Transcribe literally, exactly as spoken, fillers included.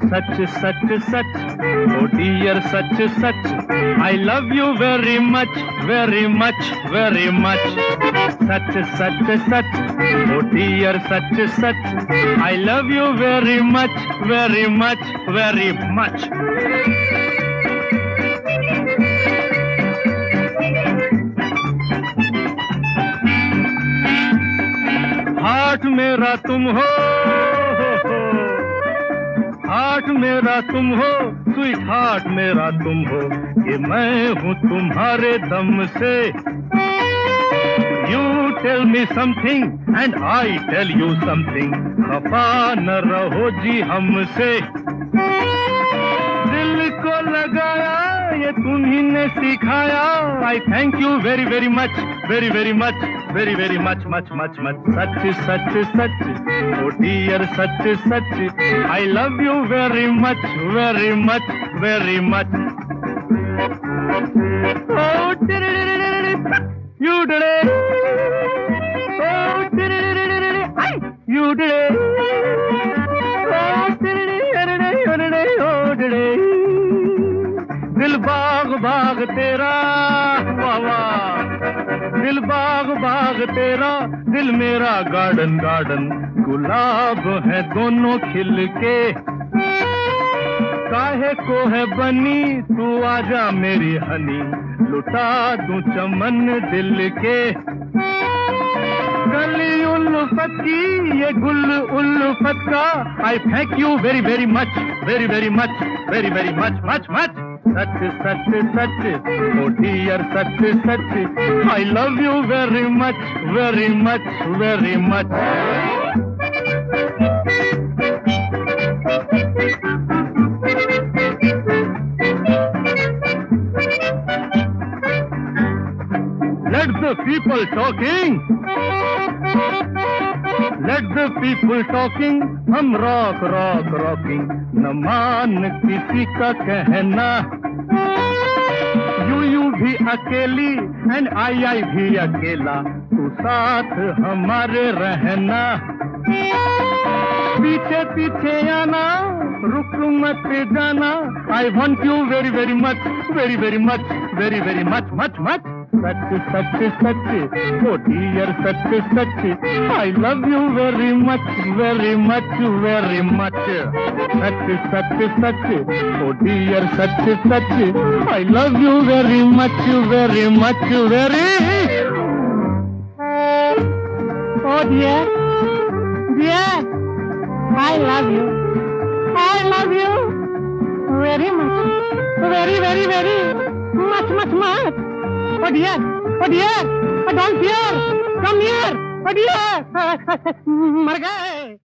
सच सच सच, oh dear सच सच, I love you very much very much very much. सच सच सच, ओ डियर सच सच, I love you very much very much very much. Heart मेरा तुम हो, हार्ट मेरा तुम हो, स्वीट हार्ट मेरा तुम हो, ये मैं हूँ तुम्हारे दम से। You tell me something and I tell you something, खफा न रहो जी हमसे। दिल को लगाया ये तुम्ही ने सिखाया, I thank you very very much very very much very very much much much much। सच सच सच, ओ डियर सच सच, I love you very much very much very much। Oh, you did it, oh, you did it, oh, did it। दिल बाग बाग तेरा, वाह वाह, दिल बाग बाग तेरा, दिल मेरा गार्डन गार्डन, गुलाब है दोनों खिल के। काहे को है बनी तू आजा मेरी हनी, लुटा दूं चमन दिल के। गली उल्फत की ये गुल उल्फत का, I thank you very very much very very much very very much much much. सच सच सच, ओ डियर सच सच, I love you very much very much very much. Let the people talking, let the people talking, हम rock rock rocking, न मान किसी का कहना। यू यू भी अकेली एंड आई आई भी अकेला, तू साथ हमारे रहना। पीछे पीछे आना, रुक मत जाना, I want you very very much very very much very very much much much. सच सच सच, ओ डियर सच सच, I love you very much very much very much. सच सच सच, ओ डियर सच सच, I love you very much very much very. Oh dear, dear, I love you, I love you very much, very very very much much much। Oh dear, oh dear, oh don't fear, come here, oh dear, मर गए।